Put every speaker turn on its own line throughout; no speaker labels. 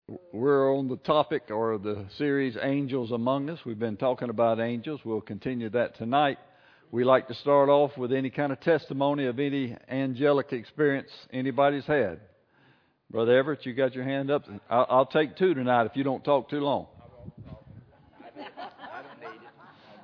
We're on the topic or the series Angels Among Us. We've been talking about angels. We'll continue that tonight. We like to start off with any kind of testimony of any angelic experience anybody's had. Brother Everett, you got your hand up? I'll take two tonight if you don't talk too long.
I don't need it.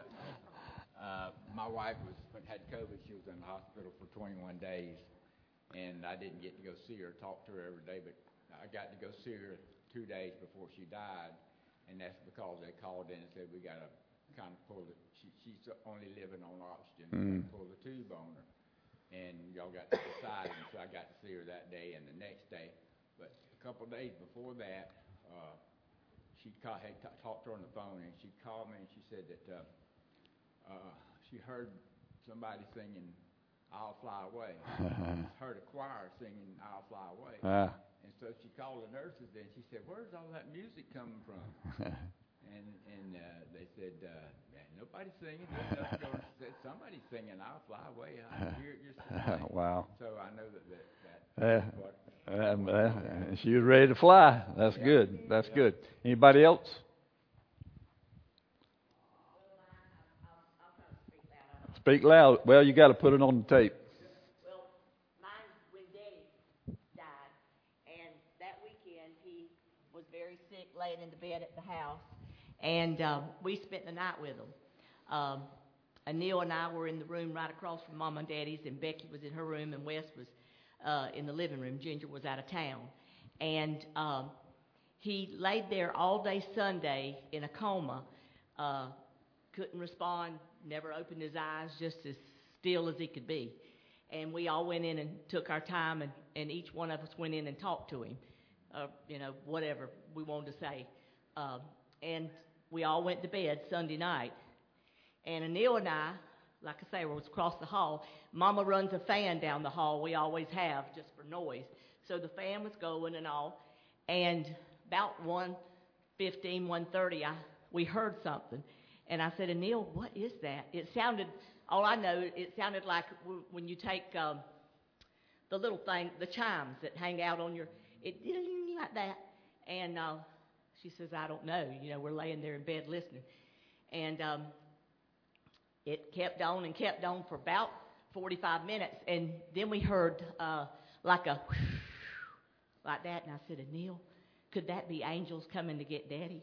My wife had COVID. She was in the hospital for 21 days, and I didn't get to go see her, talk to her every day, but I got to go see her 2 days before she died, and that's because they called in and said we got to kind of pull it. She's only living on oxygen. Pull the tube on her, and y'all got to decide. And so I got to see her that day and the next day. But a couple of days before that, she had talked to her on the phone, and she called me and she said that she heard somebody singing "I'll Fly Away." Heard a choir singing "I'll Fly Away." And so she called the nurses and she said, "Where's all that music coming from?" and they said, "Nobody's singing." She said, "Somebody's singing "I'll Fly Away." I hear it yourself.
Wow.
So I know that
she was ready to fly. That's good. That's good. Anybody else? Speak loud. Well, you got to put it on the tape.
Well, mine when Daddy died, and that weekend he was very sick, laying in the bed at the house, and we spent the night with him. Anil and I were in the room right across from Mom and Daddy's, and Becky was in her room, and Wes was in the living room. Ginger was out of town, and he laid there all day Sunday in a coma. Couldn't respond, never opened his eyes, just as still as he could be. And we all went in and took our time, and each one of us went in and talked to him, whatever we wanted to say. And we all went to bed Sunday night. And Anil and I, like I say, was across the hall. Mama runs a fan down the hall. We always have, just for noise. So the fan was going and all. And about 1:15, 1:30, we heard something. And I said, "Anil, what is that?" It sounded, all I know, it sounded like when you take the little thing, the chimes that hang out on your, it like that. And she says, "I don't know." We're laying there in bed listening. And it kept on and kept on for about 45 minutes. And then we heard like a whoosh, like that. And I said, "Anil, could that be angels coming to get Daddy?"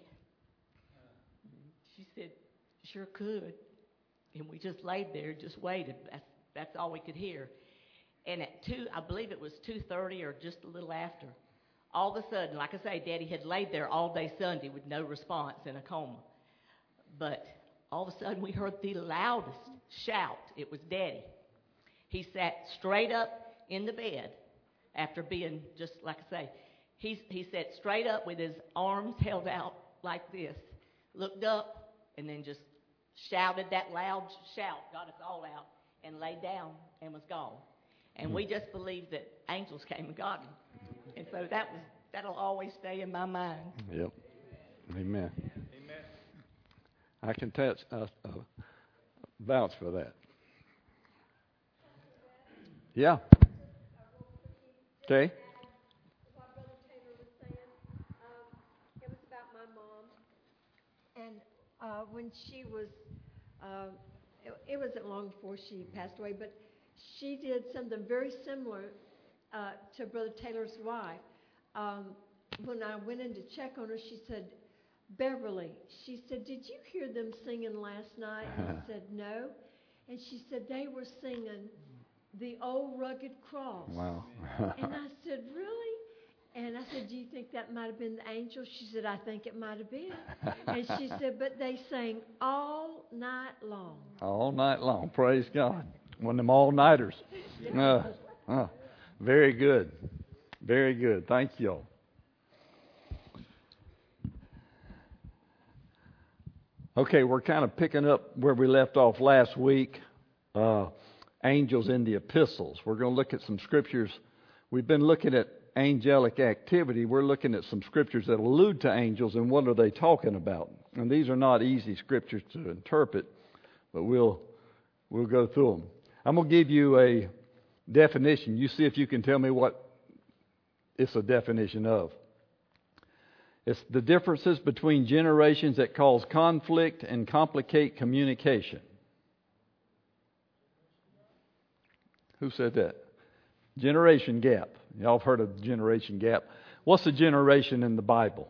She said, "Sure could." And we just laid there, just waited. That's all we could hear. And at I believe it was 2:30 or just a little after, all of a sudden, like I say, Daddy had laid there all day Sunday with no response in a coma. But all of a sudden, we heard the loudest shout. It was Daddy. He sat straight up in the bed after being just, like I say, he sat straight up with his arms held out like this, looked up, and then just shouted that loud shout, got us all out, and laid down and was gone. And we just believed that angels came and got him. And so that'll always stay in my mind.
Yep. Amen. Amen. I can vouch for that. Yeah. Okay.
What Brother Taylor was saying, it was about my mom. And when she was, it wasn't long before she passed away, but she did something very similar to Brother Taylor's wife. When I went in to check on her, she said, "Beverly," she said, "did you hear them singing last night?" And I said, "No." And she said, "They were singing the Old Rugged Cross."
Wow.
And I said, "Really?" And I said, "Do you think that might have been the angels?" She said, "I think it might have been." And she said, "But they sang all night long."
All night long. Praise God. One of them all-nighters. Very good. Very good. Thank you all. Okay, we're kind of picking up where we left off last week. Angels in the epistles. We're going to look at some scriptures. We've been looking at angelic activity. We're looking at some scriptures that allude to angels and what are they talking about. And these are not easy scriptures to interpret, but we'll go through them. I'm going to give you a definition. You see if you can tell me what it's a definition of. It's the differences between generations that cause conflict and complicate communication. Who said that? Generation gap. Y'all have heard of the generation gap. What's a generation in the Bible?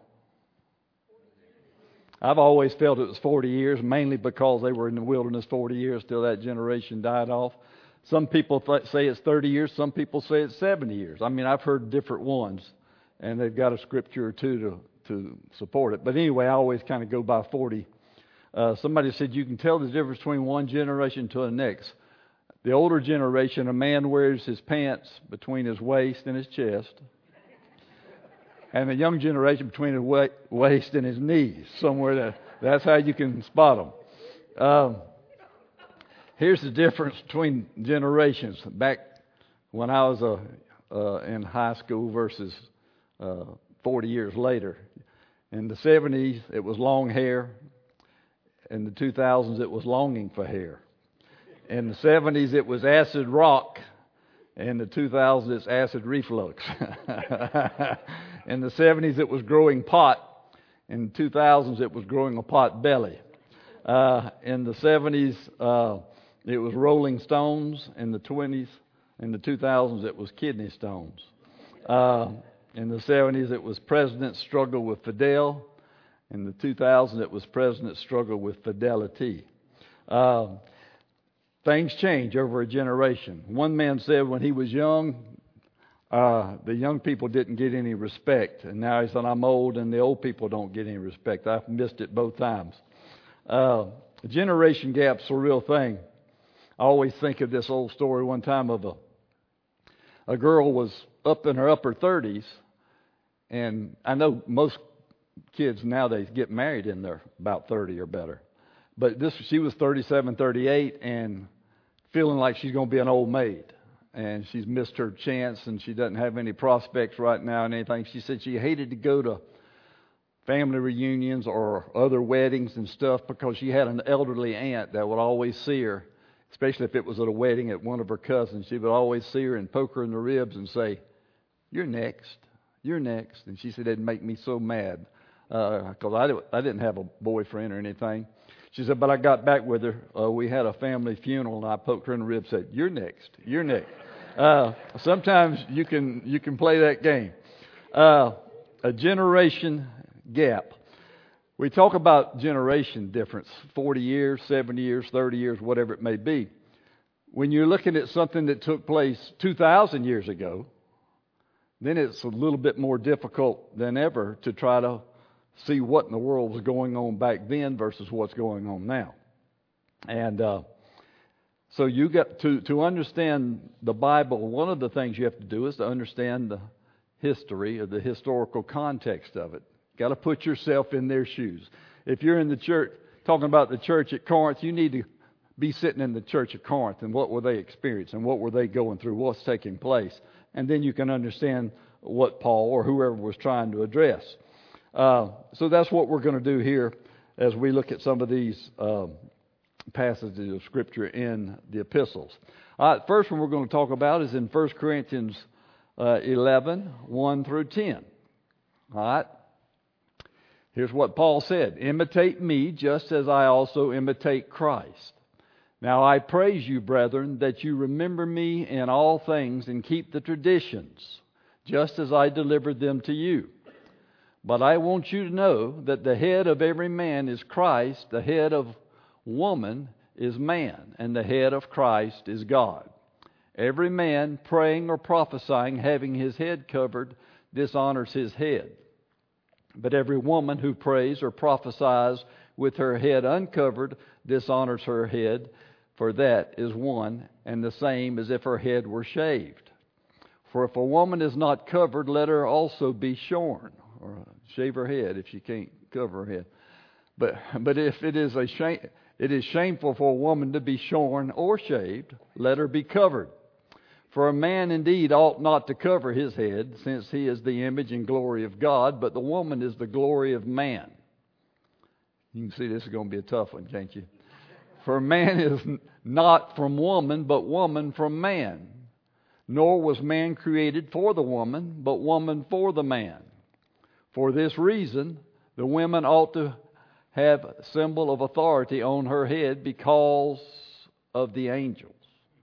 I've always felt it was 40 years, mainly because they were in the wilderness 40 years till that generation died off. Some people say it's 30 years. Some people say it's 70 years. I mean, I've heard different ones, and they've got a scripture or two to support it. But anyway, I always kind of go by 40. Somebody said you can tell the difference between one generation to the next. The older generation, a man wears his pants between his waist and his chest. And the young generation between his waist and his knees, somewhere there. That's how you can spot them. Here's the difference between generations. Back when I was in high school versus 40 years later. In the 70s, it was long hair. In the 2000s, it was longing for hair. In the 70s, it was acid rock. In the 2000s, it's acid reflux. In the 70s, it was growing pot. In the 2000s, it was growing a pot belly. In the 70s, it was Rolling Stones. In the 2000s, it was kidney stones. In the 70s, it was President's Struggle with Fidel. In the 2000s, it was President's Struggle with Fidelity. Things change over a generation. One man said when he was young, the young people didn't get any respect. And now he said, I'm old and the old people don't get any respect. I've missed it both times. The generation gap's a real thing. I always think of this old story one time of a girl was up in her upper 30s. And I know most kids nowadays get married in their about 30 or better. But she was 37, 38 and feeling like she's going to be an old maid. And she's missed her chance and she doesn't have any prospects right now and anything. She said she hated to go to family reunions or other weddings and stuff because she had an elderly aunt that would always see her, especially if it was at a wedding at one of her cousins. She would always see her and poke her in the ribs and say, "You're next. You're next." And she said it'd make me so mad because I didn't have a boyfriend or anything. She said, but I got back with her. We had a family funeral, and I poked her in the ribs and said, "You're next. You're next." Sometimes you can play that game. A generation gap. We talk about generation difference, 40 years, 70 years, 30 years, whatever it may be. When you're looking at something that took place 2,000 years ago, then it's a little bit more difficult than ever to try to see what in the world was going on back then versus what's going on now. And so you got to understand the Bible. One of the things you have to do is to understand the history or the historical context of it. Got to put yourself in their shoes. If you're in the church, talking about the church at Corinth, you need to be sitting in the church at Corinth and what were they experiencing, what were they going through, what's taking place. And then you can understand what Paul or whoever was trying to address. So that's what we're going to do here as we look at some of these passages of Scripture in the epistles. All right, first one we're going to talk about is in 1 Corinthians 11, 1 through 10. All right. Here's what Paul said. Imitate me just as I also imitate Christ. Now I praise you, brethren, that you remember me in all things and keep the traditions, just as I delivered them to you. But I want you to know that the head of every man is Christ, the head of woman is man, and the head of Christ is God. Every man praying or prophesying, having his head covered, dishonors his head. But every woman who prays or prophesies with her head uncovered dishonors her head, for that is one and the same as if her head were shaved. For if a woman is not covered, let her also be shorn, or shave her head if she can't cover her head. But if it is shameful for a woman to be shorn or shaved, let her be covered. For a man indeed ought not to cover his head, since he is the image and glory of God, but the woman is the glory of man. You can see this is going to be a tough one, can't you? For man is not from woman, but woman from man. Nor was man created for the woman, but woman for the man. For this reason, the women ought to have a symbol of authority on her head because of the angels.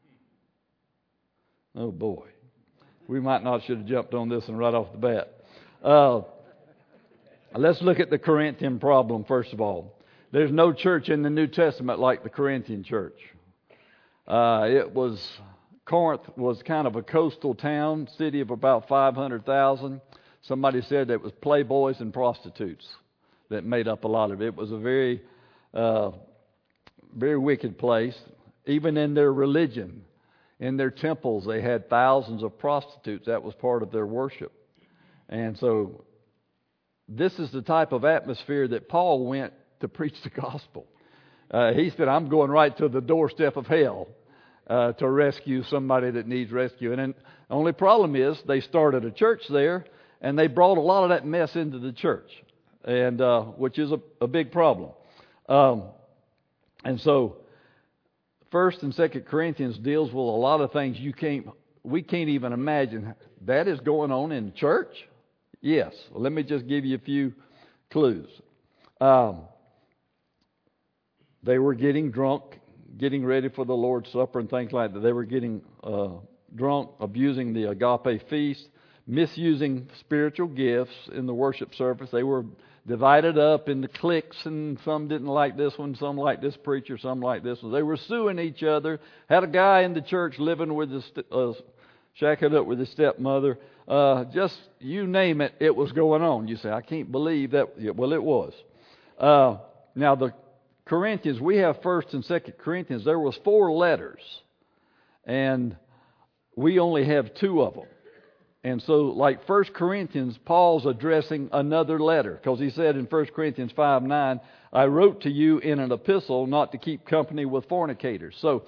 Oh boy. We might not should have jumped on this one right off the bat. Let's look at the Corinthian problem first of all. There's no church in the New Testament like the Corinthian church. Corinth was kind of a coastal town, city of about 500,000. Somebody said it was playboys and prostitutes that made up a lot of it. It was a very, very wicked place. Even in their religion, in their temples, they had thousands of prostitutes. That was part of their worship. And so this is the type of atmosphere that Paul went to preach the gospel. He said, I'm going right to the doorstep of hell to rescue somebody that needs rescue. And then the only problem is they started a church there, and they brought a lot of that mess into the church, and which is a big problem. And so 1st and 2nd Corinthians deals with a lot of things we can't even imagine. That is going on in church? Yes. Well, let me just give you a few clues. They were getting drunk, getting ready for the Lord's Supper and things like that. They were getting drunk, abusing the agape feast, misusing spiritual gifts in the worship service. They were divided up into cliques, and some didn't like this one, some liked this preacher, some liked this one. They were suing each other. Had a guy in the church living with his, shacking up with his stepmother. Just you name it, it was going on. You say, I can't believe that. Yeah, well, it was. Now the Corinthians, we have 1st and 2nd Corinthians. There was 4 letters, and we only have 2 of them. And so, like 1 Corinthians, Paul's addressing another letter, because he said in 1 Corinthians 5:9, I wrote to you in an epistle not to keep company with fornicators. So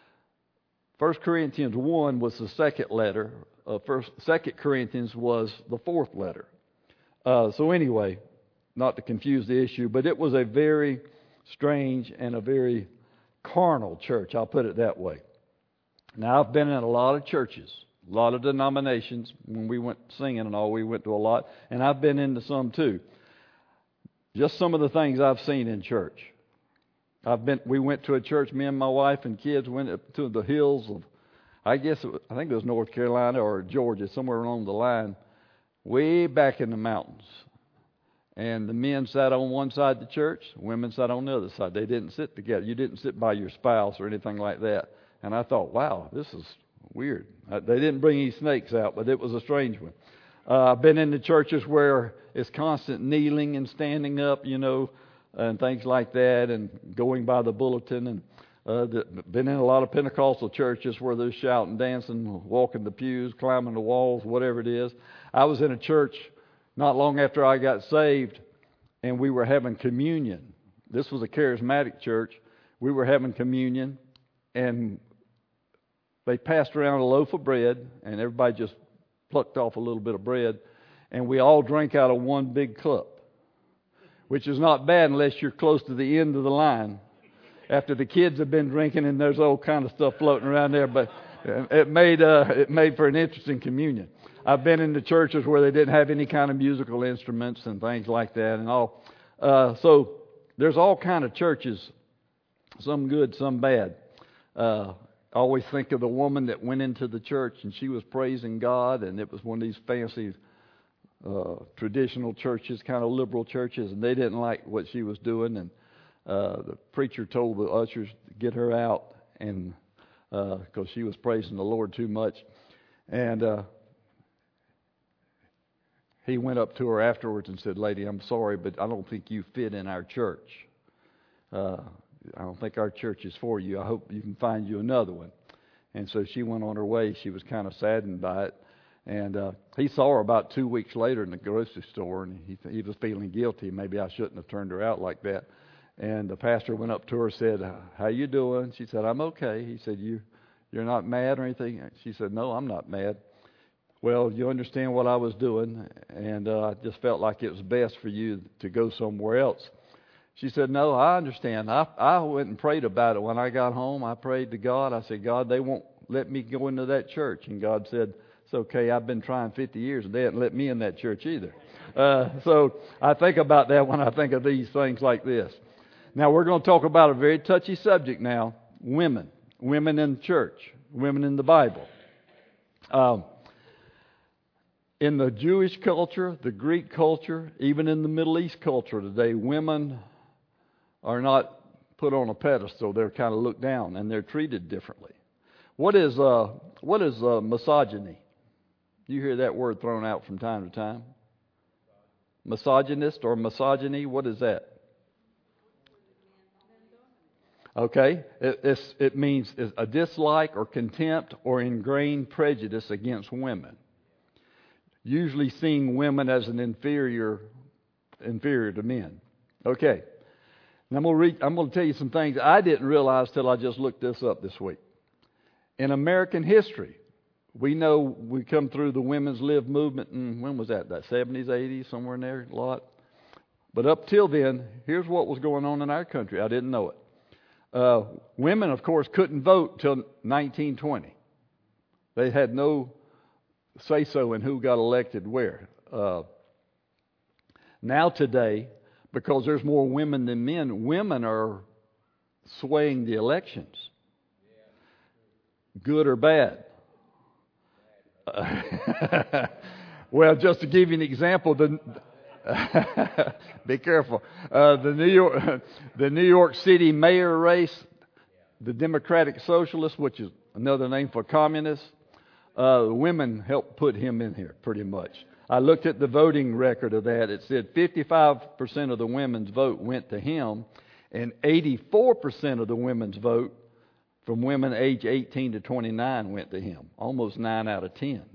1 Corinthians 1 was the 2nd letter. 2 Corinthians was the 4th letter. So anyway, not to confuse the issue, but it was a very strange and a very carnal church. I'll put it that way. Now, I've been in a lot of churches, a lot of denominations. When we went singing and all, we went to a lot, and I've been into some too. Just some of the things I've seen in church. We went to a church, me and my wife and kids went up to the hills of, I think it was North Carolina or Georgia, somewhere along the line, way back in the mountains. And the men sat on one side of the church, women sat on the other side. They didn't sit together. You didn't sit by your spouse or anything like that. And I thought, wow, this is weird. They didn't bring any snakes out, but it was a strange one. I've been in the churches where it's constant kneeling and standing up, and things like that, and going by the bulletin. And been in a lot of Pentecostal churches where they're shouting, dancing, walking the pews, climbing the walls, whatever it is. I was in a church not long after I got saved, and we were having communion. This was a charismatic church. We were having communion, and they passed around a loaf of bread, and everybody just plucked off a little bit of bread, and we all drank out of one big cup, which is not bad unless you're close to the end of the line. After the kids have been drinking, and there's all kind of stuff floating around there, but it made for an interesting communion. I've been in the churches where they didn't have any kind of musical instruments and things like that and all. So there's all kind of churches, some good, some bad. I always think of the woman that went into the church and she was praising God, and it was one of these fancy traditional churches, kind of liberal churches, and they didn't like what she was doing, and the preacher told the ushers to get her out, and because she was praising the Lord too much. And he went up to her afterwards and said, "Lady, I'm sorry, but I don't think you fit in our church. I don't think our church is for you. I hope you can find you another one." And so she went on her way. She was kind of saddened by it. And he saw her about 2 weeks later in the grocery store, and he was feeling guilty. Maybe I shouldn't have turned her out like that. And the pastor went up to her and said, "How you doing?" She said, "I'm okay." He said, "You're not mad or anything?" She said, "No, I'm not mad." "Well, you understand what I was doing, and I just felt like it was best for you to go somewhere else." She said, "No, I understand. I went and prayed about it when I got home. I prayed to God. I said, God, they won't let me go into that church." And God said, "It's okay. I've been trying 50 years, and they haven't let me in that church either." So I think about that when I think of these things like this. Now we're going to talk about a very touchy subject now, women. Women in the church. Women in the Bible. In the Jewish culture, the Greek culture, even in the Middle East culture today, women are not put on a pedestal. They're kind of looked down and they're treated differently. What is misogyny? You hear that word thrown out from time to time. Misogynist or misogyny, what is that? Okay, it means a dislike or contempt or ingrained prejudice against women. Usually seeing women as an inferior to men. Okay, and I'm going to tell you some things I didn't realize till I just looked this up this week. In American history, we know we come through the women's lib movement, and when was that? That 70s, 80s, somewhere in there, a lot. But up till then, here's what was going on in our country. I didn't know it. Women, of course, couldn't vote till 1920. They had no say-so in who got elected where. Now today, because there's more women than men, women are swaying the elections. Good or bad? Well, just to give you an example, be careful. The New York City mayor race, the Democratic Socialist, which is another name for communist, women helped put him in here pretty much. I looked at the voting record of that. It said 55% of the women's vote went to him, and 84% of the women's vote from women age 18 to 29 went to him. Almost 9 out of 10.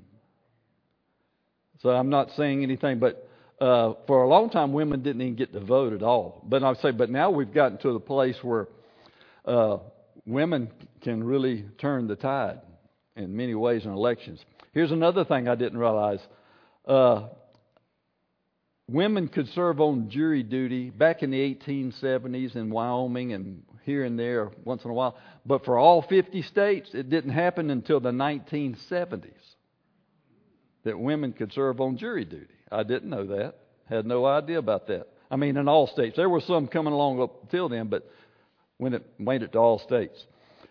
So I'm not saying anything, but for a long time, women didn't even get to vote at all. But now we've gotten to the place where women can really turn the tide in many ways in elections. Here's another thing I didn't realize. Women could serve on jury duty back in the 1870s in Wyoming and here and there once in a while. But for all 50 states, it didn't happen until the 1970s that women could serve on jury duty. I didn't know that. Had no idea about that. I mean, in all states. There were some coming along up till then, but when it made it to all states.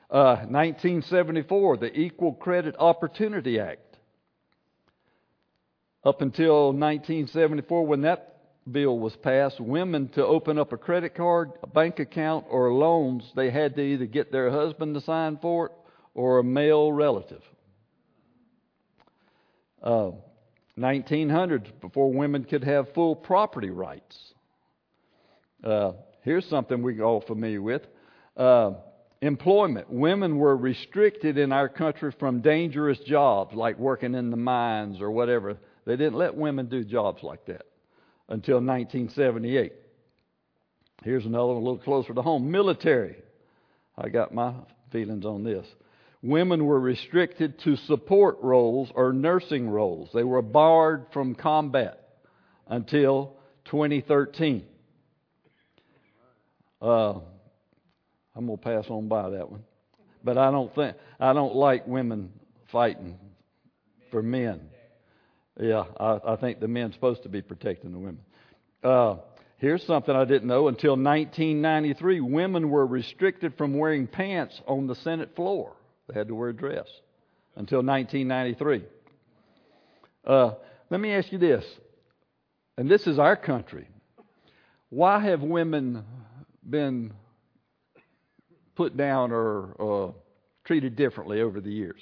1974, the Equal Credit Opportunity Act. Up until 1974, when that bill was passed, women to open up a credit card, a bank account, or loans, they had to either get their husband to sign for it or a male relative. 1900s, before women could have full property rights. Here's something we're all familiar with. Employment. Women were restricted in our country from dangerous jobs like working in the mines or whatever. They didn't let women do jobs like that until 1978. Here's another one a little closer to home. Military. I got my feelings on this. Women were restricted to support roles or nursing roles. They were barred from combat until 2013. I'm going to pass on by that one. But I don't like women fighting for men. Yeah, I think the men's supposed to be protecting the women. Here's something I didn't know. Until 1993, women were restricted from wearing pants on the Senate floor. They had to wear a dress until 1993. Let me ask you this, and this is our country. Why have women been put down or treated differently over the years?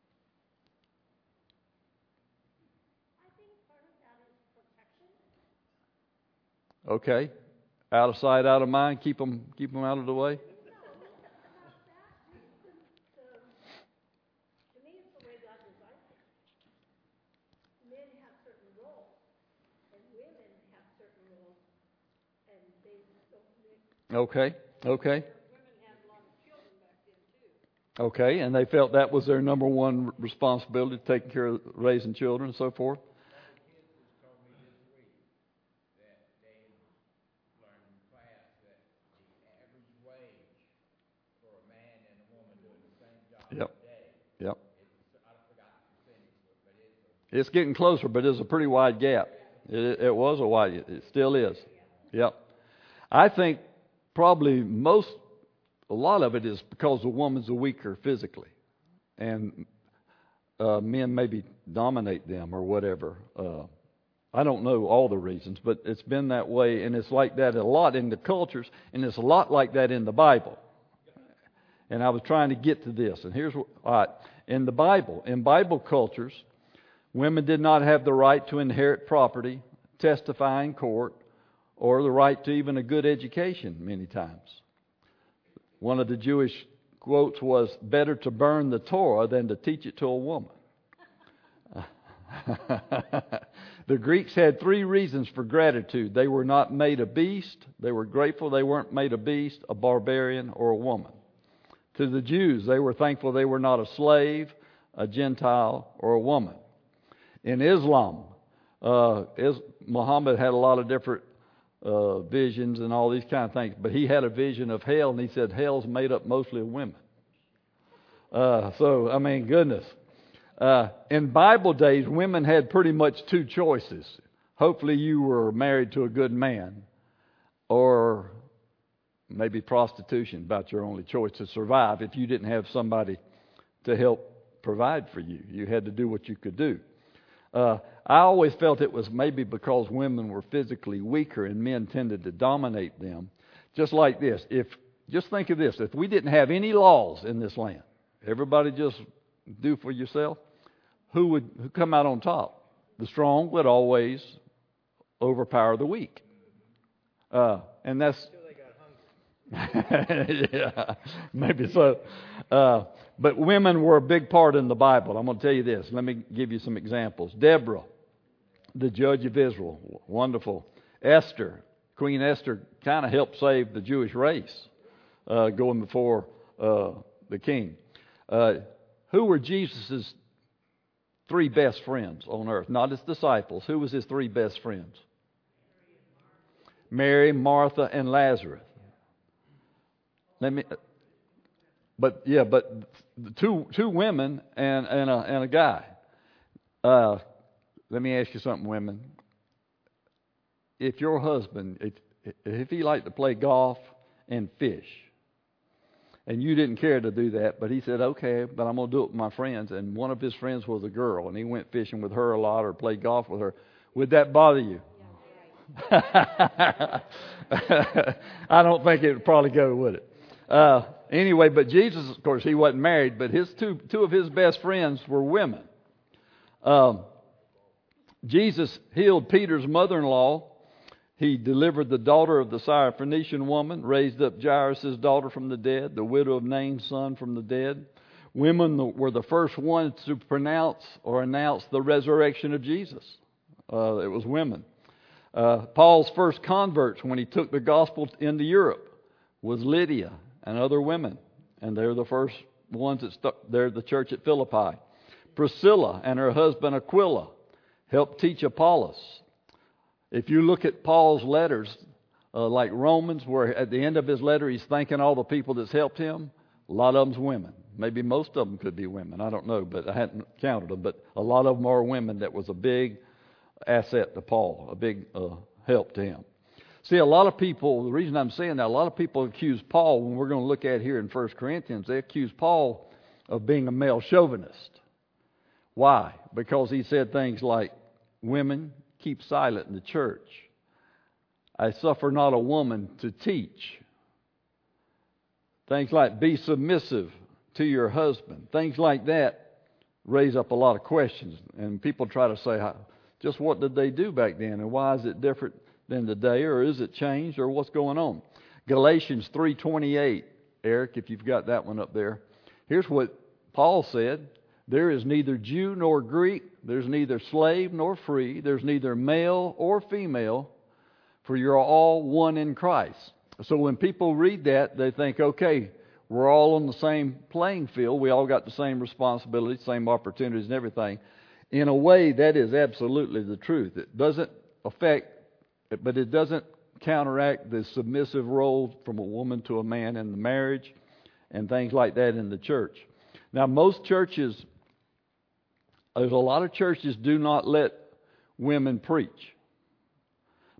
Okay, out of sight, out of mind. Keep them out of the way. Okay. Okay, and they felt that was their number one responsibility, taking care of raising children and so forth. Yep. It's getting closer, but there's a pretty wide gap. It was a while. It still is. Yep. I think probably a lot of it is because the woman's weaker physically, and men maybe dominate them or whatever. I don't know all the reasons, but it's been that way, and it's like that a lot in the cultures, and it's a lot like that in the Bible. And I was trying to get to this, and here's what, all right. In Bible cultures, women did not have the right to inherit property, testify in court, or the right to even a good education many times. One of the Jewish quotes was, better to burn the Torah than to teach it to a woman. The Greeks had 3 reasons for gratitude. They were not made a beast. They were grateful they weren't made a beast, a barbarian, or a woman. To the Jews, they were thankful they were not a slave, a Gentile, or a woman. In Islam, Muhammad had a lot of different visions and all these kind of things, but he had a vision of hell, and he said hell's made up mostly of women. So, I mean, goodness. In Bible days, women had pretty much 2 choices. Hopefully you were married to a good man, or maybe prostitution, about your only choice to survive if you didn't have somebody to help provide for you. You had to do what you could do. I always felt it was maybe because women were physically weaker and men tended to dominate them. Just like this. Just think of this. If we didn't have any laws in this land, everybody just do for yourself, who would come out on top? The strong would always overpower the weak. And that's... yeah, maybe so. But women were a big part in the Bible. I'm going to tell you this. Let me give you some examples. Deborah, the judge of Israel, wonderful. Esther, Queen Esther, kind of helped save the Jewish race going before the king. Who were Jesus' 3 best friends on earth? Not his disciples. Who was his 3 best friends? Mary, Martha, and Lazarus. But two women and a guy. Let me ask you something, women. If your husband, if he liked to play golf and fish, and you didn't care to do that, but he said, okay, but I'm going to do it with my friends, and one of his friends was a girl, and he went fishing with her a lot or played golf with her, would that bother you? I don't think it would probably go, would it? Anyway, but Jesus, of course, he wasn't married, but his two of his best friends were women. Jesus healed Peter's mother-in-law. He delivered the daughter of the Syrophoenician woman, raised up Jairus' daughter from the dead, the widow of Nain's son from the dead. Women were the first ones to pronounce or announce the resurrection of Jesus. It was women. Paul's first converts when he took the gospel into Europe was Lydia and other women. And they're the first ones that stuck there at the church at Philippi. Priscilla and her husband Aquila helped teach Apollos. If you look at Paul's letters, like Romans, where at the end of his letter he's thanking all the people that's helped him, a lot of them's women. Maybe most of them could be women. I don't know, but I hadn't counted them. But a lot of them are women. That was a big asset to Paul, a big help to him. See, a lot of people, the reason I'm saying that, a lot of people accuse Paul, when we're going to look at here in 1 Corinthians, they accuse Paul of being a male chauvinist. Why? Because he said things like, women, keep silent in the church. I suffer not a woman to teach. Things like, be submissive to your husband. Things like that raise up a lot of questions. And people try to say, just what did they do back then? And why is it different than today? Or is it changed? Or what's going on? Galatians 3:28. Eric, if you've got that one up there. Here's what Paul said. There is neither Jew nor Greek. There's neither slave nor free. There's neither male or female. For you're all one in Christ. So when people read that, they think, okay, we're all on the same playing field. We all got the same responsibilities, same opportunities and everything. In a way, that is absolutely the truth. It doesn't affect, but it doesn't counteract the submissive role from a woman to a man in the marriage and things like that in the church. Now, most churches, there's a lot of churches do not let women preach.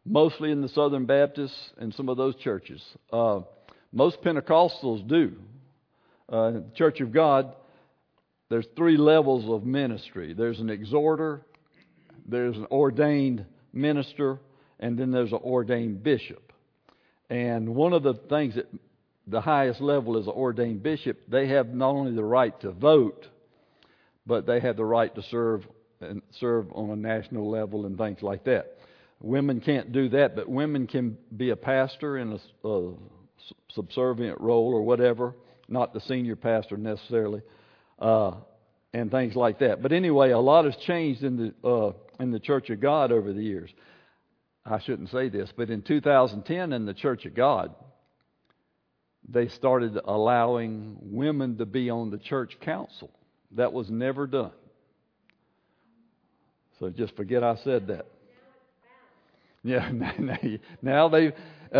mostly in the Southern Baptists and some of those churches. Most Pentecostals do. The Church of God, there's 3 levels of ministry. There's an exhorter, there's an ordained minister, and then there's an ordained bishop. And one of the things that the highest level is an ordained bishop, they have not only the right to vote, but they have the right to serve on a national level and things like that. Women can't do that, but women can be a pastor in a subservient role or whatever, not the senior pastor necessarily, and things like that. But anyway, a lot has changed in the Church of God over the years. I shouldn't say this, but in 2010 in the Church of God, they started allowing women to be on the church council. That was never done. So just forget I said that. Yeah, now they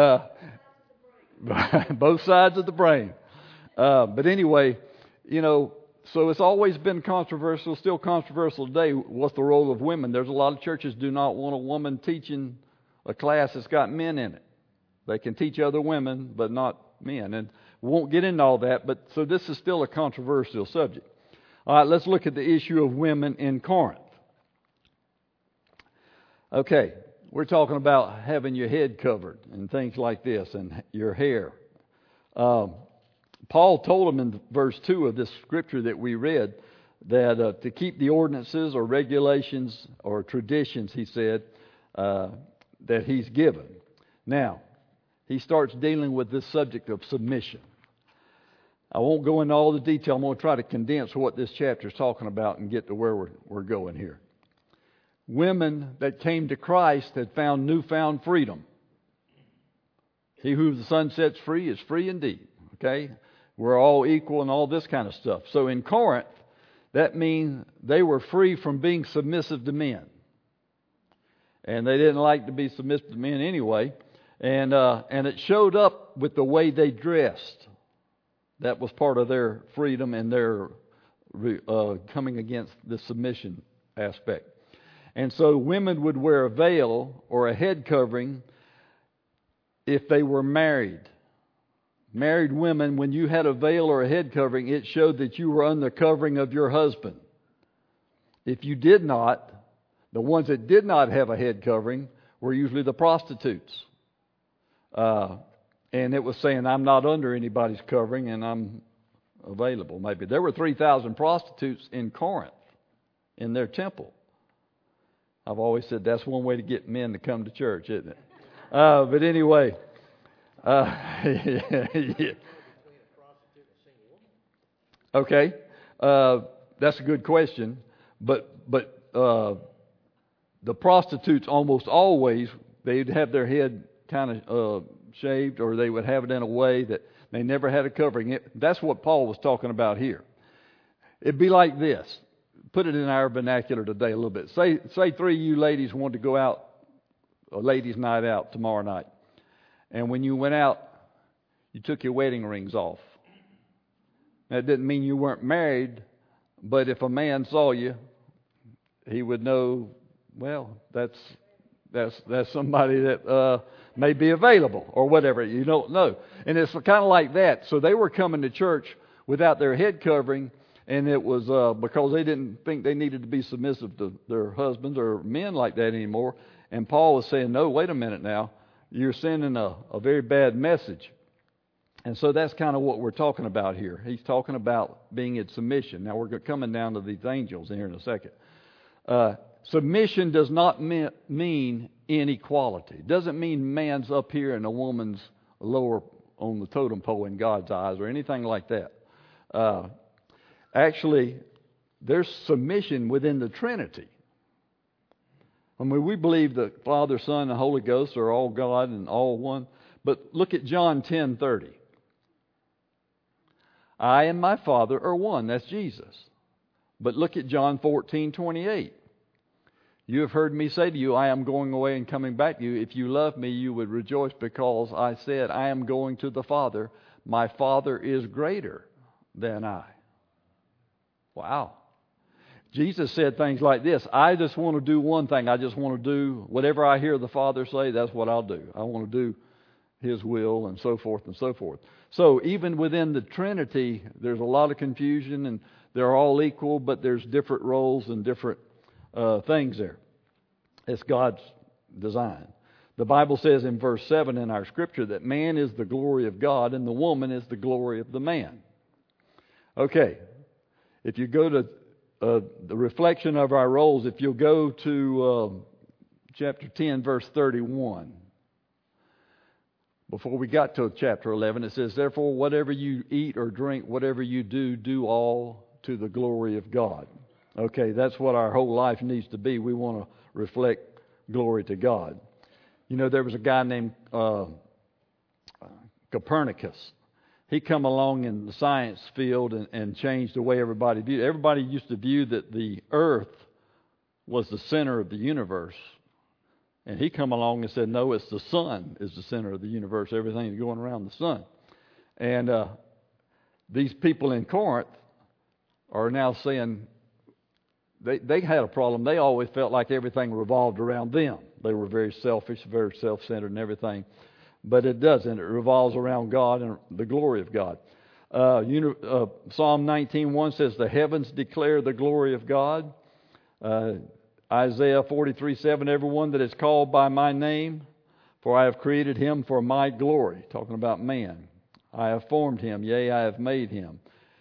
both sides of the brain. But anyway, so it's always been controversial, still controversial today. What's the role of women? There's a lot of churches do not want a woman teaching a class that's got men in it. They can teach other women, but not men. And we won't get into all that, but so this is still a controversial subject. All right, let's look at the issue of women in Corinth. Okay, we're talking about having your head covered and things like this and your hair. Paul told them in verse 2 of this scripture that we read that to keep the ordinances or regulations or traditions, he said, that he's given. Now, he starts dealing with this subject of submission. I won't go into all the detail. I'm going to try to condense what this chapter is talking about and get to where we're going here. Women that came to Christ had found newfound freedom. He who the Son sets free is free indeed. Okay? We're all equal and all this kind of stuff. So in Corinth, that means they were free from being submissive to men. And they didn't like to be submissive to men anyway. And it showed up with the way they dressed. That was part of their freedom and their coming against the submission aspect. And so women would wear a veil or a head covering if they were married. Married women, when you had a veil or a head covering, it showed that you were under the covering of your husband. If you did not, the ones that did not have a head covering were usually the prostitutes. And it was saying, I'm not under anybody's covering and I'm available. Maybe there were 3,000 prostitutes in Corinth in their temple. I've always said that's one way to get men to come to church, isn't it? But anyway, yeah. Okay, that's a good question. But the prostitutes almost always, they'd have their head kind of shaved, or they would have it in a way that they never had a covering. That's what Paul was talking about here. It'd be like this. Put it in our vernacular today a little bit. Say 3 of you ladies wanted to go out, a ladies' night out tomorrow night. And when you went out, you took your wedding rings off. That didn't mean you weren't married, but if a man saw you, he would know, well, that's somebody that may be available or whatever. You don't know. And it's kind of like that. So they were coming to church without their head covering, and it was because they didn't think they needed to be submissive to their husbands or men like that anymore. And Paul was saying, no, wait a minute now. You're sending a very bad message. And so that's kind of what we're talking about here. He's talking about being in submission. Now we're coming down to these angels here in a second. Submission does not mean inequality. It doesn't mean man's up here and a woman's lower on the totem pole in God's eyes or anything like that. Actually, there's submission within the Trinity. I mean, we believe that Father, Son, and Holy Ghost are all God and all one. But look at John 10:30. I and my Father are one. That's Jesus. But look at John 14:28. You have heard me say to you, I am going away and coming back to you. If you love me, you would rejoice because I said, I am going to the Father. My Father is greater than I. Wow. Jesus said things like this: I just want to do one thing. I just want to do whatever I hear the Father say, that's what I'll do. I want to do His will, and so forth and so forth. So even within the Trinity, there's a lot of confusion, and they're all equal, but there's different roles and different things there. It's God's design. The Bible says in verse 7 in our scripture that man is the glory of God and the woman is the glory of the man. Okay, if you go to the reflection of our roles, if you'll go to chapter 10, verse 31. Before we got to chapter 11, it says, therefore, whatever you eat or drink, whatever you do, do all to the glory of God. Okay, that's what our whole life needs to be. We want to reflect glory to God. You know, there was a guy named Copernicus. He come along in the science field and changed the way everybody viewed it. Everybody used to view that the earth was the center of the universe. And he come along and said, no, it's the sun is the center of the universe. Everything's going around the sun. And these people in Corinth are now saying they had a problem. They always felt like everything revolved around them. They were very selfish, very self-centered and everything. But it doesn't. It revolves around God and the glory of God. Psalm 19:1 says, the heavens declare the glory of God. Isaiah 43:7, everyone that is called by my name, for I have created him for my glory. Talking about man. I have formed him, yea, I have made him.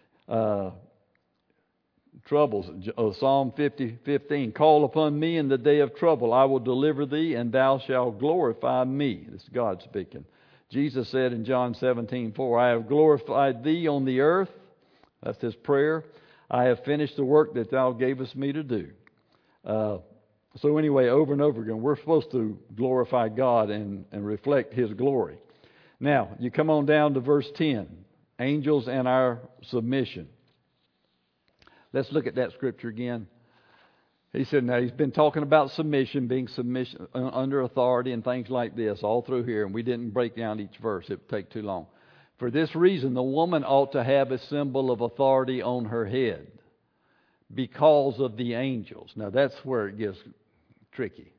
Troubles, Psalm 50:15, call upon me in the day of trouble. I will deliver thee, and thou shalt glorify me. This is God speaking. Jesus said in John 17:4, I have glorified thee on the earth. That's his prayer. I have finished the work that thou gavest me to do. So anyway, over and over again, we're supposed to glorify God and reflect His glory. Now, you come on down to verse 10, angels and our submission. Let's look at that scripture again. He said, now he's been talking about submission, being submission under authority and things like this all through here, and we didn't break down each verse. It would take too long. For this reason, the woman ought to have a symbol of authority on her head, because of the angels. Now that's where it gets tricky.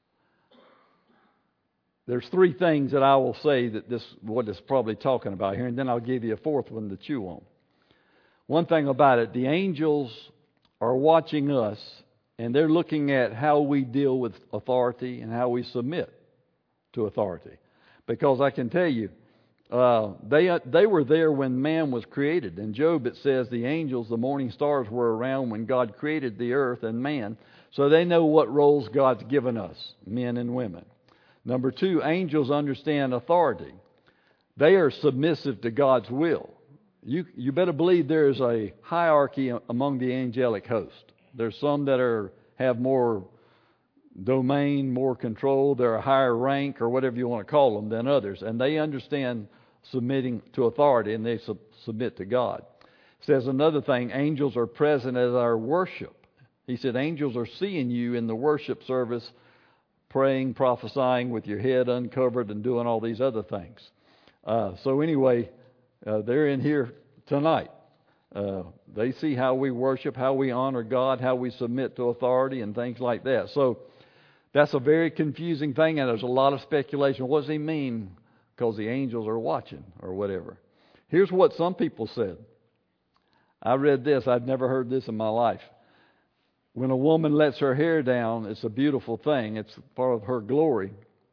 There's three things that I will say that what it's probably talking about here, and then I'll give you a fourth one to chew on. One thing about it, the angels are watching us, and they're looking at how we deal with authority and how we submit to authority. Because I can tell you, they were there when man was created. In Job it says the angels, the morning stars, were around when God created the earth and man. So they know what roles God's given us, men and women. Number two, angels understand authority. They are submissive to God's will. You better believe there is a hierarchy among the angelic host. There's some that have more domain, more control. They're a higher rank or whatever you want to call them than others. And they understand submitting to authority, and they submit to God. It says another thing, angels are present at our worship. He said angels are seeing you in the worship service, praying, prophesying with your head uncovered and doing all these other things. So anyway, they're in here tonight. They see how we worship, how we honor God, how we submit to authority and things like that. So that's a very confusing thing, and there's a lot of speculation. What does he mean? Because the angels are watching or whatever. Here's what some people said. I read this. I'd never heard this in my life. When a woman lets her hair down, it's a beautiful thing. It's part of her glory.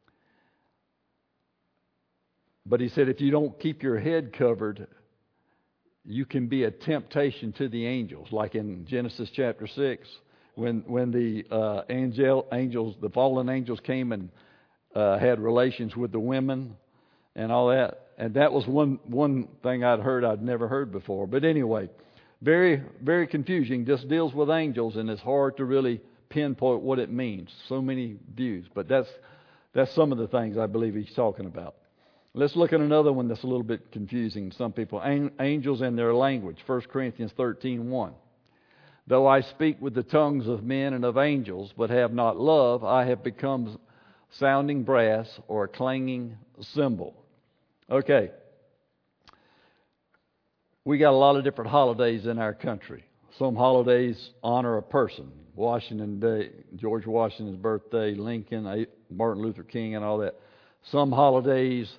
But he said if you don't keep your head covered, you can be a temptation to the angels. Like in Genesis chapter 6, when the angels, the fallen angels came and had relations with the women and all that. And that was one thing I'd heard I'd never heard before. But anyway, very, very confusing. Just deals with angels, and it's hard to really pinpoint what it means. So many views. But that's some of the things I believe he's talking about. Let's look at another one that's a little bit confusing. Some people, angels and their language. 1 Corinthians 13:1. Though I speak with the tongues of men and of angels, but have not love, I have become sounding brass or a clanging cymbal. Okay. We got a lot of different holidays in our country. Some holidays honor a person. Washington Day, George Washington's birthday, Lincoln, Martin Luther King, and all that. Some holidays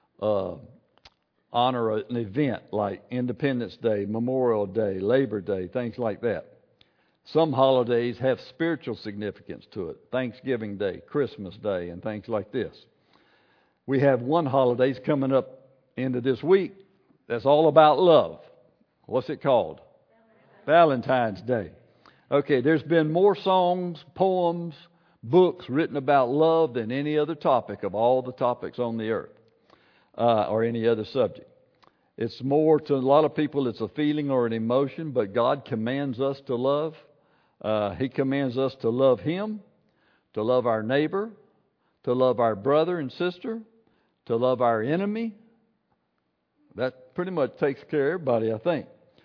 honor an event like Independence Day, Memorial Day, Labor Day, things like that. Some holidays have spiritual significance to it. Thanksgiving Day, Christmas Day, and things like this. We have one holiday coming up into this week that's all about love. What's it called? Valentine's Day. Okay, there's been more songs, poems, books written about love than any other topic of all the topics on the earth, or any other subject. It's more, to a lot of people, it's a feeling or an emotion, but God commands us to love. He commands us to love Him, to love our neighbor, to love our brother and sister, to love our enemy. That pretty much takes care of everybody, I think.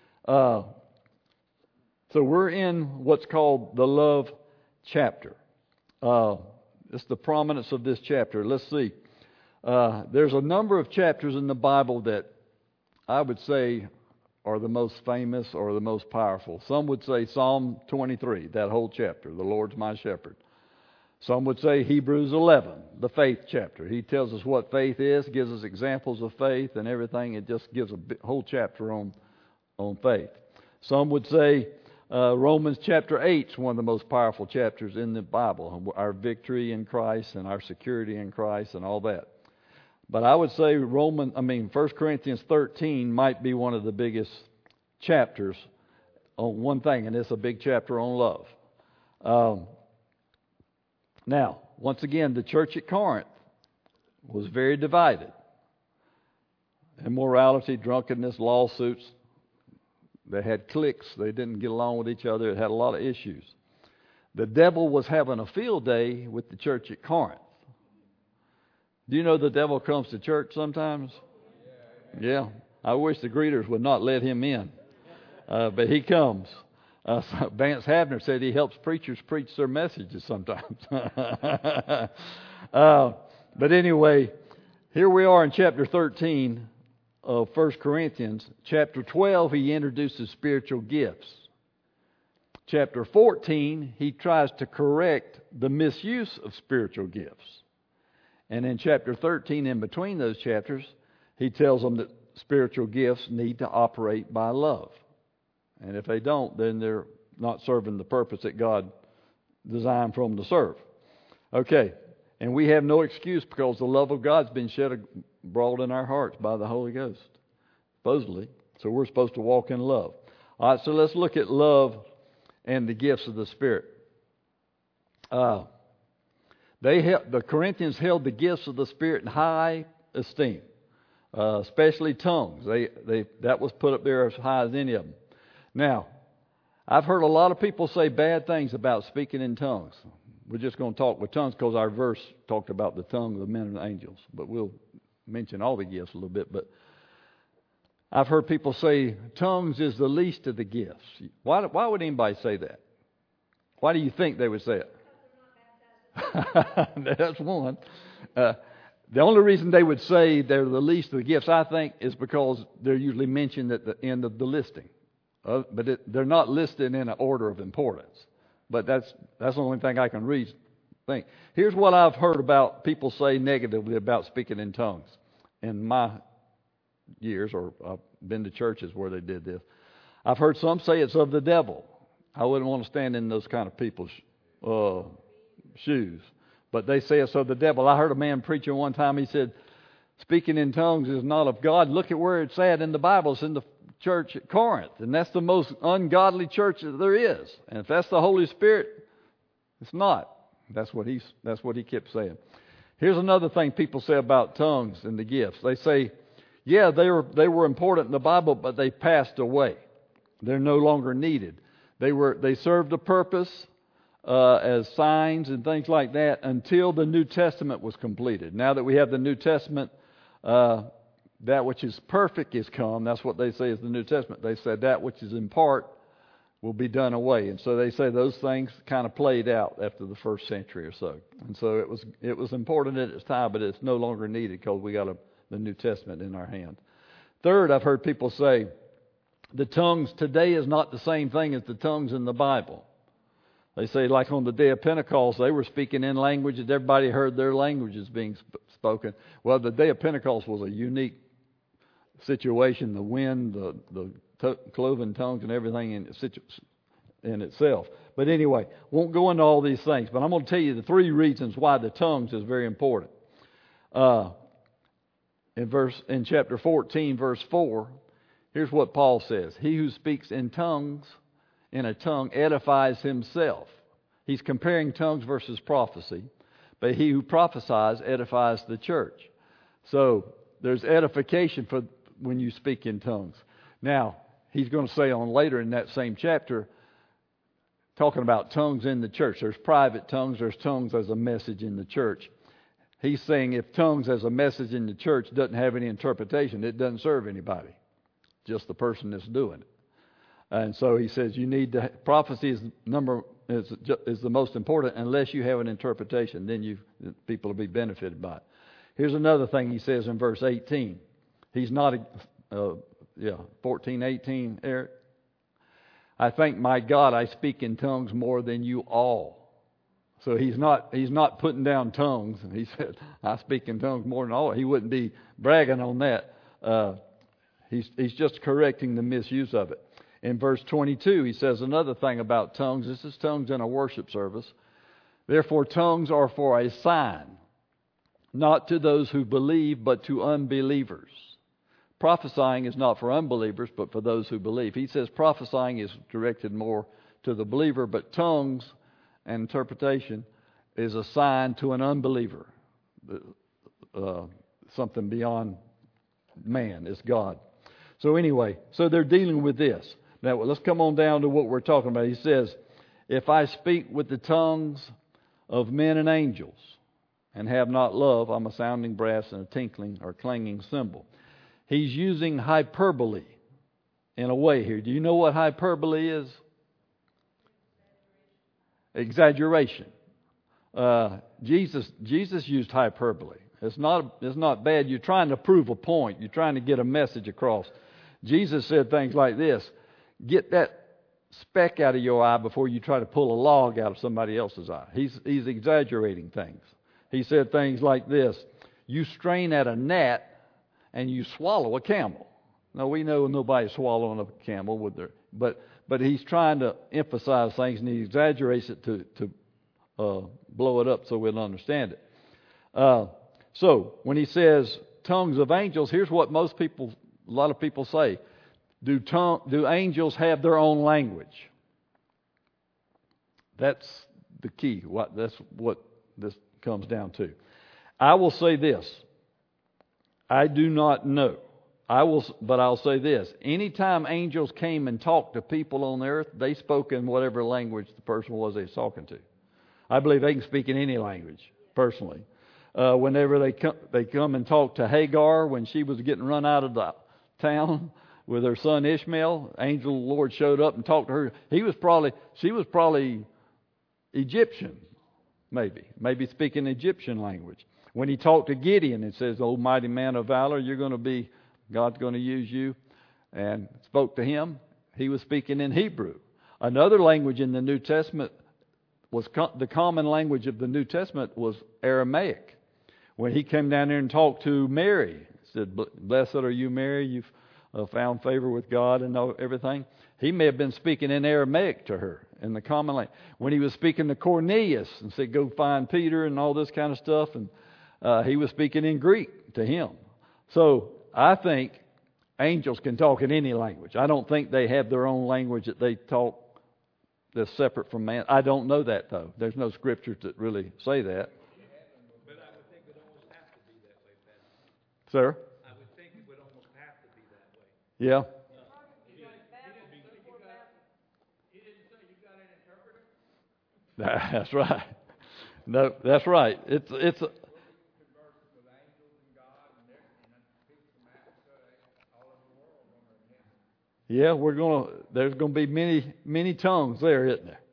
So we're in what's called the love chapter. It's the prominence of this chapter. Let's see. There's a number of chapters in the Bible that I would say are the most famous or the most powerful. Some would say Psalm 23, that whole chapter, the Lord's my shepherd. Some would say Hebrews 11, the faith chapter. He tells us what faith is, gives us examples of faith and everything. It just gives a whole chapter on faith. Some would say Romans chapter 8 is one of the most powerful chapters in the Bible. Our victory in Christ and our security in Christ and all that. But I would say 1 Corinthians 13 might be one of the biggest chapters on one thing, and it's a big chapter on love. Now, once again, the church at Corinth was very divided. Immorality, drunkenness, lawsuits. They had cliques. They didn't get along with each other. It had a lot of issues. The devil was having a field day with the church at Corinth. Do you know the devil comes to church sometimes? Yeah. I wish the greeters would not let him in. But he comes. Vance Havner said he helps preachers preach their messages sometimes. But anyway, here we are in chapter 13 of 1 Corinthians. Chapter 12, he introduces spiritual gifts. Chapter 14, he tries to correct the misuse of spiritual gifts. And in chapter 13, in between those chapters, he tells them that spiritual gifts need to operate by love. And if they don't, then they're not serving the purpose that God designed for them to serve. Okay, and we have no excuse because the love of God's been shed abroad in our hearts by the Holy Ghost, supposedly. So we're supposed to walk in love. All right, so let's look at love and the gifts of the Spirit. The Corinthians held the gifts of the Spirit in high esteem, especially tongues. That was put up there as high as any of them. Now, I've heard a lot of people say bad things about speaking in tongues. We're just going to talk with tongues because our verse talked about the tongue of the men and angels. But we'll mention all the gifts a little bit. But I've heard people say tongues is the least of the gifts. Why would anybody say that? Why do you think they would say it? That's one. The only reason they would say they're the least of the gifts, I think, is because they're usually mentioned at the end of the listing. But they're not listed in an order of importance. But that's the only thing I can think. Here's what I've heard about people say negatively about speaking in tongues in my years, or I've been to churches where they did this. I've heard some say it's of the devil. I wouldn't want to stand in those kind of people's shoes. But they say it's of the devil. I heard a man preaching one time. He said, speaking in tongues is not of God. Look at where it's at in the Bible. It's in the church at Corinth. And that's the most ungodly church that there is. And if that's the Holy Spirit, it's not. That's what he kept saying. Here's another thing people say about tongues and the gifts. They say, yeah, they were important in the Bible, but they passed away. They're no longer needed. They served a purpose as signs and things like that until the New Testament was completed. Now that we have the New Testament, that which is perfect is come. That's what they say is the New Testament. They said that which is in part will be done away. And so they say those things kind of played out after the first century or so. And so it was important at its time, but it's no longer needed because we got the New Testament in our hands. Third, I've heard people say The tongues today is not the same thing as the tongues in the Bible. They say, like on the day of Pentecost, they were speaking in languages. Everybody heard their languages being spoken. Well, the day of Pentecost was a unique situation. The wind, the cloven tongues, and everything in itself. But anyway, won't go into all these things. But I'm going to tell you the 3 reasons why the tongues is very important. In chapter 14, verse 4, here's what Paul says. He who speaks in a tongue edifies himself. He's comparing tongues versus prophecy. But he who prophesies edifies the church. So there's edification for when you speak in tongues. Now, he's going to say on later in that same chapter, talking about tongues in the church. There's private tongues, there's tongues as a message in the church. He's saying if tongues as a message in the church doesn't have any interpretation, it doesn't serve anybody. Just the person that's doing it. And so he says you need to, prophecy is the most important unless you have an interpretation. Then people will be benefited by it. Here's another thing he says in verse 18. He's not, 14:18, Eric. I thank my God I speak in tongues more than you all. So he's not putting down tongues. He said, I speak in tongues more than all. He wouldn't be bragging on that. He's just correcting the misuse of it. In verse 22, he says another thing about tongues. This is tongues in a worship service. Therefore, tongues are for a sign, not to those who believe, but to unbelievers. Prophesying is not for unbelievers, but for those who believe. He says prophesying is directed more to the believer, but tongues and interpretation is a sign to an unbeliever. Something beyond man is God. So anyway, so they're dealing with this. Now let's come on down to what we're talking about. He says, if I speak with the tongues of men and angels and have not love, I'm a sounding brass and a tinkling or clanging cymbal. He's using hyperbole in a way here. Do you know what hyperbole is? Exaggeration. Jesus used hyperbole. It's not bad. You're trying to prove a point. You're trying to get a message across. Jesus said things like this: get that speck out of your eye before you try to pull a log out of somebody else's eye. He's exaggerating things. He said things like this: you strain at a gnat and you swallow a camel. Now we know nobody's swallowing a camel with their, but he's trying to emphasize things, and he exaggerates it to blow it up so we'll understand it. So when he says tongues of angels, here's what a lot of people say: do angels have their own language? That's the key. That's what this comes down to. I will say this: I do not know. But I'll say this: anytime angels came and talked to people on the earth, they spoke in whatever language the person was they was talking to. I believe they can speak in any language, personally. Whenever they come and talk to Hagar when she was getting run out of the town with her son Ishmael, angel of the Lord showed up and talked to her. She was probably Egyptian, maybe speaking Egyptian language. When he talked to Gideon, it says, "O mighty man of valor, God's going to use you," and spoke to him. He was speaking in Hebrew. Another language in the New Testament was the common language of the New Testament was Aramaic. When he came down there and talked to Mary, he said, "Blessed are you, Mary, you've found favor with God," and everything. He may have been speaking in Aramaic to her, in the common language. When he was speaking to Cornelius and said, "Go find Peter," and all this kind of stuff, and he was speaking in Greek to him. So I think angels can talk in any language. I don't think they have their own language that they talk that's separate from man. I don't know that, though. There's no scriptures that really say that.
But I would think it would almost have to be that way, Pastor.
Sir?
I would think it would almost have to be that way.
Yeah.
He didn't say you got an interpreter?
That's right. No, that's right. It's yeah, there's going to be many tongues there, isn't there?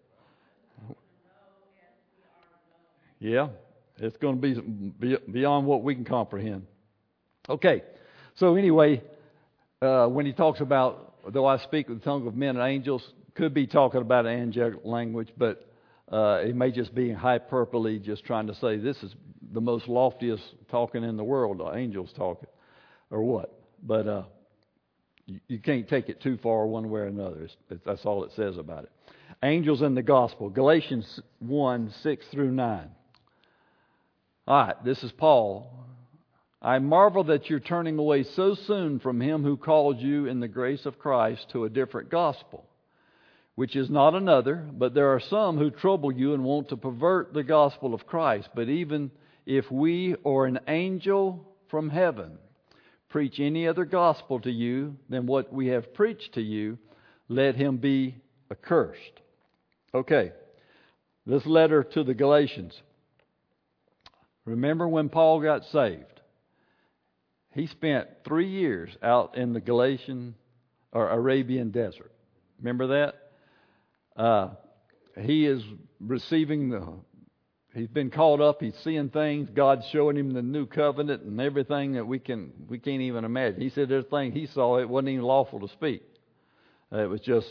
Yeah, it's going to be beyond what we can comprehend. Okay, so anyway, when he talks about though I speak with the tongue of men and angels, could be talking about angelic language, but it may just be hyperbole, just trying to say this is the most loftiest talking in the world, angels talking, or what. But you can't take it too far one way or another. That's all it says about it. Angels in the gospel, Galatians 1, 6 through 9. All right, this is Paul. I marvel that you're turning away so soon from him who called you in the grace of Christ to a different gospel, which is not another, but there are some who trouble you and want to pervert the gospel of Christ. But even if we or an angel from heaven preach any other gospel to you than what we have preached to you, let him be accursed. Okay, this letter to the Galatians. Remember when Paul got saved? He spent 3 years out in the Galatian or Arabian desert. Remember that? He is receiving he's been caught up. He's seeing things. God's showing him the new covenant and everything that we can't even imagine. He said there's things he saw, it wasn't even lawful to speak. It was just,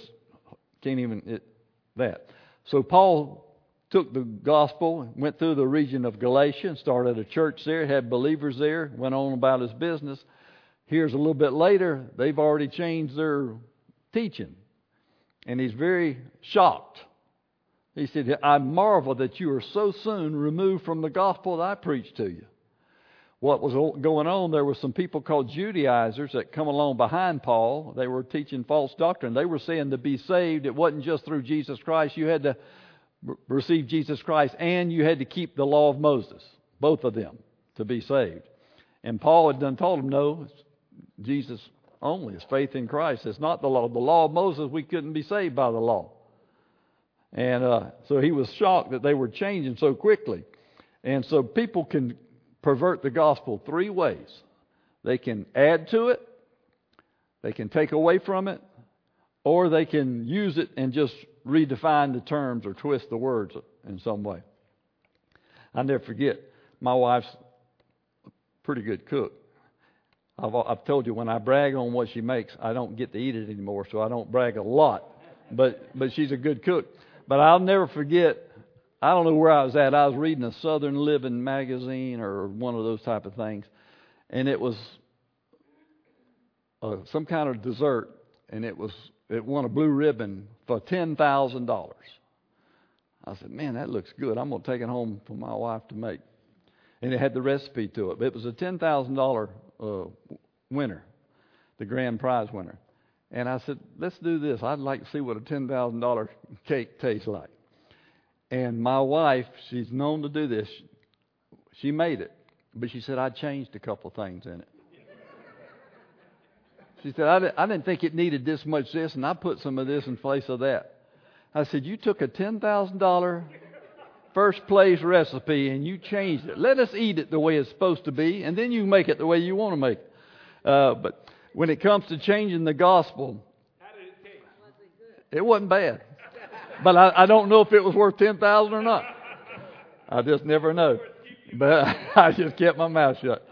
that. So Paul took the gospel, went through the region of Galatia, started a church there, had believers there, went on about his business. Here's a little bit later, they've already changed their teaching. And he's very shocked. He said, I marvel that you are so soon removed from the gospel that I preached to you. What was going on, there were some people called Judaizers that come along behind Paul. They were teaching false doctrine. They were saying to be saved, it wasn't just through Jesus Christ. You had to receive Jesus Christ and you had to keep the law of Moses, both of them, to be saved. And Paul had done told them, no, it's Jesus only. It's faith in Christ. It's not the law. The law of Moses, we couldn't be saved by the law. And so he was shocked that they were changing so quickly. And so people can pervert the gospel 3 ways. They can add to it, they can take away from it, or they can use it and just redefine the terms or twist the words in some way. I'll never forget, my wife's a pretty good cook. I've told you, when I brag on what she makes, I don't get to eat it anymore, so I don't brag a lot. But she's a good cook. But I'll never forget, I don't know where I was at. I was reading a Southern Living magazine or one of those type of things. And it was some kind of dessert. And it won a blue ribbon for $10,000. I said, man, that looks good. I'm going to take it home for my wife to make. And it had the recipe to it. But it was a $10,000 winner, the grand prize winner. And I said, let's do this. I'd like to see what a $10,000 cake tastes like. And my wife, she's known to do this. She made it. But she said, I changed a couple things in it. She said, I didn't think it needed this much this, and I put some of this in place of that. I said, you took a $10,000 first place recipe and you changed it. Let us eat it the way it's supposed to be, and then you make it the way you want to make it. But when it comes to changing the gospel,
How did it taste?
it wasn't bad. But I don't know if it was worth $10,000 or not. I just never know. But I just kept my mouth shut.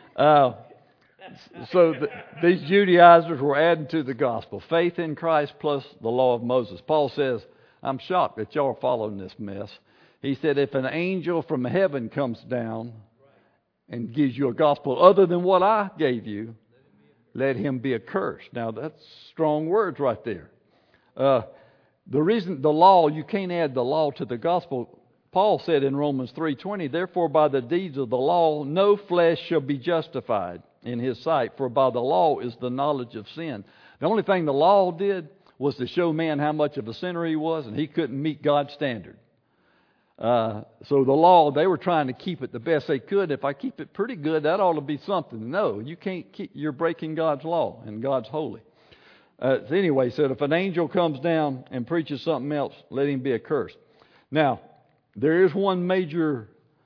So these Judaizers were adding to the gospel. Faith in Christ plus the law of Moses. Paul says, I'm shocked that y'all are following this mess. He said, if an angel from heaven comes down and gives you a gospel other than what I gave you, let him be accursed. Now, that's strong words right there. The reason the law, you can't add the law to the gospel. Paul said in Romans 3:20, therefore by the deeds of the law no flesh shall be justified in his sight, for by the law is the knowledge of sin. The only thing the law did was to show man how much of a sinner he was, and he couldn't meet God's standard. So the law, they were trying to keep it the best they could. If I keep it pretty good, that ought to be something. No, you can't keep, you're breaking God's law, and God's holy. So anyway, he said, if an angel comes down and preaches something else, let him be accursed. Now, there is one major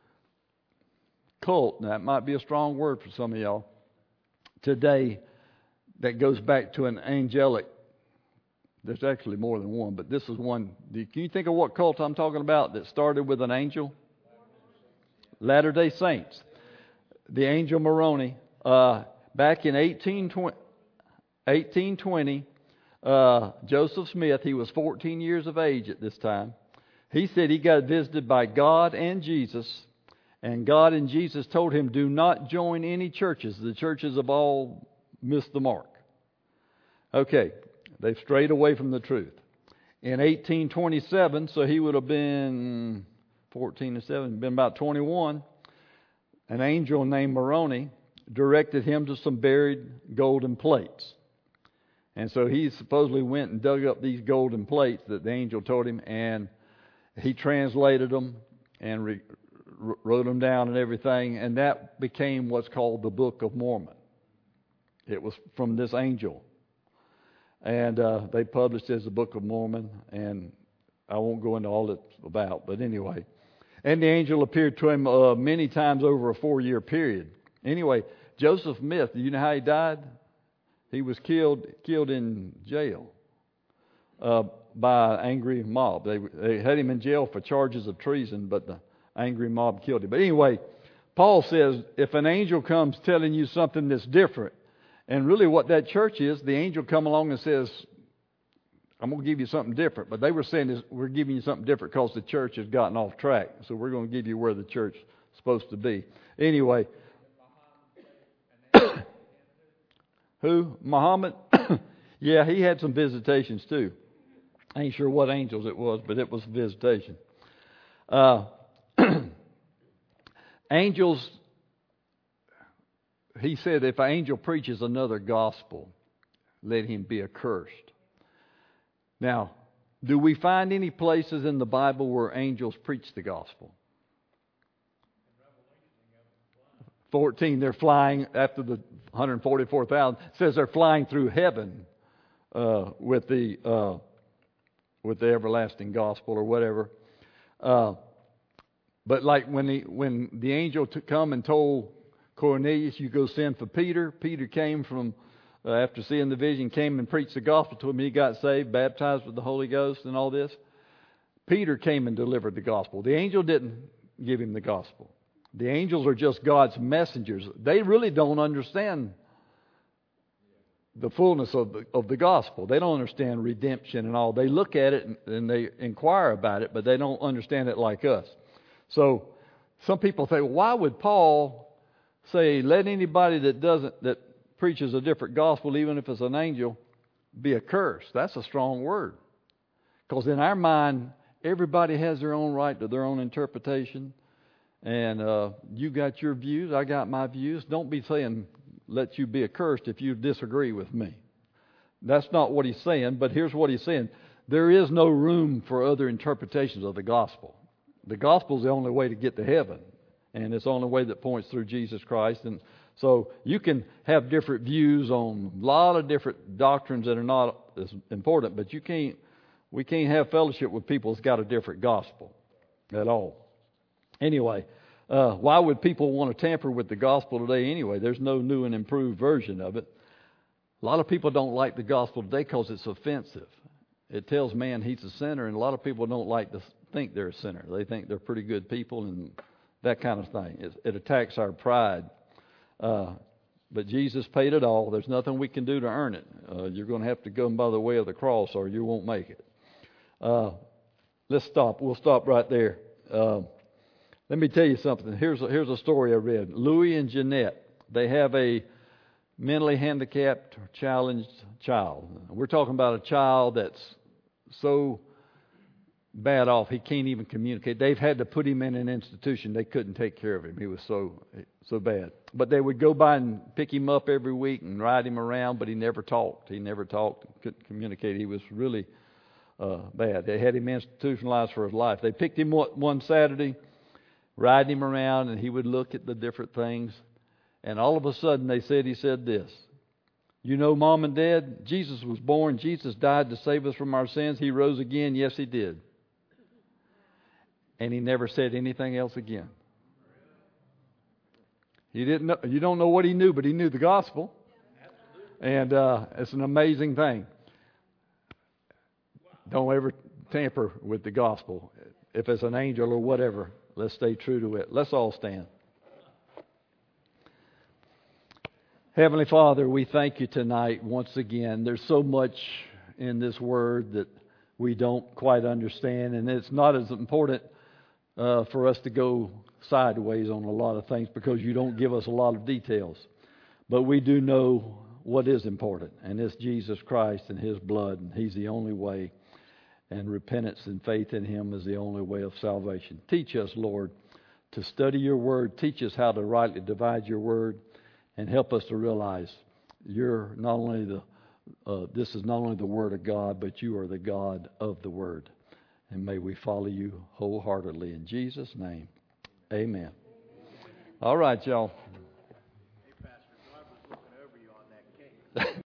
cult, now that might be a strong word for some of y'all, today that goes back to an angelic. There's actually more than one, but this is one. Can you think of what cult I'm talking about that started with an angel? Latter-day Saints. The angel Moroni. Back in 1820, Joseph Smith, he was 14 years of age at this time. He said he got visited by God and Jesus, and God and Jesus told him, do not join any churches. The churches have all missed the mark. Okay, they've strayed away from the truth. In 1827, so he would have been 14 and 7, been about 21, an angel named Moroni directed him to some buried golden plates. And so he supposedly went and dug up these golden plates that the angel told him, and he translated them and wrote them down and everything, and that became what's called the Book of Mormon. It was from this angel. And they published it as the Book of Mormon, and I won't go into all it's about, but anyway. And the angel appeared to him many times over a 4-year period. Anyway, Joseph Smith, do you know how he died? He was killed in jail by an angry mob. They had him in jail for charges of treason, but the angry mob killed him. But anyway, Paul says, if an angel comes telling you something that's different, and really what that church is, the angel come along and says, I'm going to give you something different. But they were saying, is we're giving you something different because the church has gotten off track. So we're going to give you where the church is supposed to be. Anyway. Who? Muhammad? Yeah, he had some visitations too. I ain't sure what angels it was, but it was a visitation. Angels, he said, if an angel preaches another gospel, let him be accursed. Now, do we find any places in the Bible where angels preach the gospel? 14, they're flying after the 144,000. It says they're flying through heaven with the everlasting gospel or whatever. But like when the angel come and told Cornelius, you go send for Peter. Peter came from after seeing the vision, came and preached the gospel to him. He got saved, baptized with the Holy Ghost and all this. Peter came and delivered the gospel. The angel didn't give him the gospel. The angels are just God's messengers. They really don't understand the fullness of the gospel. They don't understand redemption and all. They look at it and they inquire about it, but they don't understand it like us. So some people think, well, why would Paul say, let anybody that preaches a different gospel, even if it's an angel, be accursed? That's a strong word. Because in our mind, everybody has their own right to their own interpretation. And you got your views, I got my views. Don't be saying, let you be accursed if you disagree with me. That's not what he's saying, but here's what he's saying. There is no room for other interpretations of the gospel. The gospel is the only way to get to heaven. And it's the only way that points through Jesus Christ. And so you can have different views on a lot of different doctrines that are not as important, but we can't have fellowship with people that's got a different gospel at all. Anyway, why would people want to tamper with the gospel today anyway? There's no new and improved version of it. A lot of people don't like the gospel today because it's offensive. It tells man he's a sinner, and a lot of people don't like to think they're a sinner. They think they're pretty good people and that kind of thing. It attacks our pride. But Jesus paid it all. There's nothing we can do to earn it. You're going to have to go by the way of the cross or you won't make it. Let's stop. We'll stop right there. Let me tell you something. Here's a story I read. Louis and Jeanette, they have a mentally handicapped or challenged child. We're talking about a child that's so bad off he can't even communicate. They've had to put him in an institution. They couldn't take care of him. He was so bad. But they would go by and pick him up every week and ride him around, but he never talked. Couldn't communicate. He was really bad. They had him institutionalized for his life. They picked him up one Saturday, riding him around, and he would look at the different things. And all of a sudden, he said this, you know, Mom and Dad, Jesus was born. Jesus died to save us from our sins. He rose again. Yes, He did. And he never said anything else again. He didn't know, you don't know what he knew, but he knew the gospel. And it's an amazing thing. Don't ever tamper with the gospel. If it's an angel or whatever, let's stay true to it. Let's all stand. Heavenly Father, we thank you tonight once again. There's so much in this Word that we don't quite understand, and it's not as important for us to go sideways on a lot of things because you don't give us a lot of details. But we do know what is important, and it's Jesus Christ and His blood, and He's the only way, and repentance and faith in Him is the only way of salvation. Teach us, Lord, to study Your Word. Teach us how to rightly divide Your Word, and help us to realize You're not only this is not only the Word of God, but You are the God of the Word. And may we follow You wholeheartedly. In Jesus' name, amen. All right, y'all.
Hey, Pastor, God was looking over you on that case.